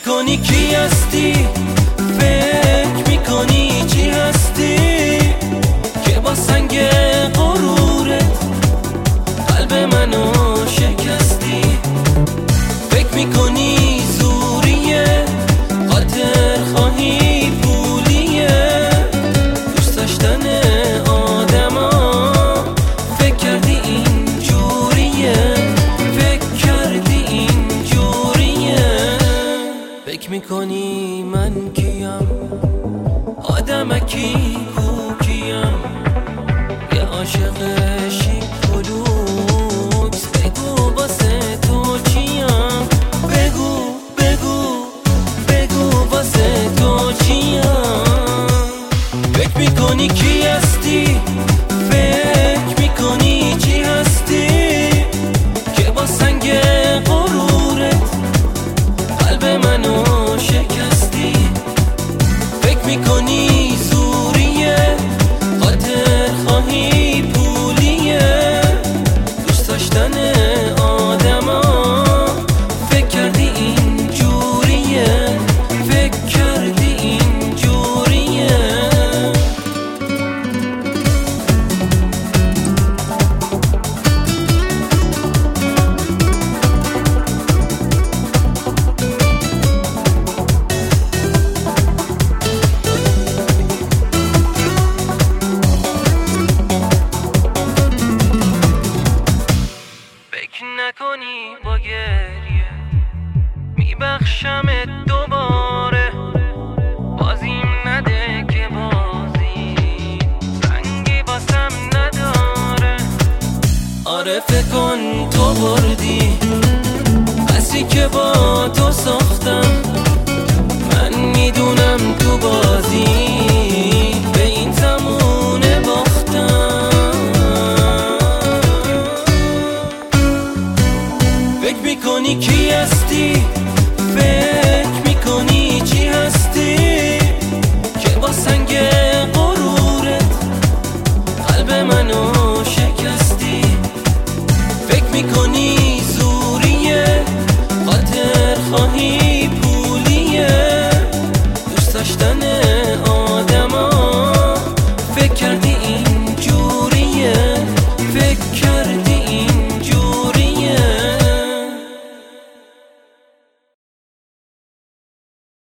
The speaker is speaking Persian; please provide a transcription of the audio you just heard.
میکنی کی هستی، فکر میکنی چی هستی که با سنگ غرورت قلب منو شکستی. فکر میکنی زوریه، خاطر خواهی پولیه، دوست داشتن آدما فکر کردی این جوریه، فکر کردی این جوریه. فکر میکنی من کیم، آدمکی کوکیم، یه عاشق شیکولوکس، بگو واسه تو چیم، بگو بگو بگو واسه تو چیم. فکر میکنی کی هستی، فکر میکنی چی هستی که با سنگ غرورت قلب منو شکستی. فکر میکنی زوریه، خاطر خواهی پولیه، دوست داشتن آدما فکر کردی این جوریه، فکر کردی این جوریه. فکر نکنی با گریه میبخشمت دوباره، بازیم نده که بازی رنگی باسم نداره. آره فکر کن تو بردی قصری که با تو ساختم، من میدونم تو بازی به این زمونه باختم. فکر میکنی کی هستی، فکر میکنی چی هستی که با سنگ غرورت قلب منو شکستی. فکر میکنی زوریه، خاطر خواهی پولیه، دوست داشتن آدما فکر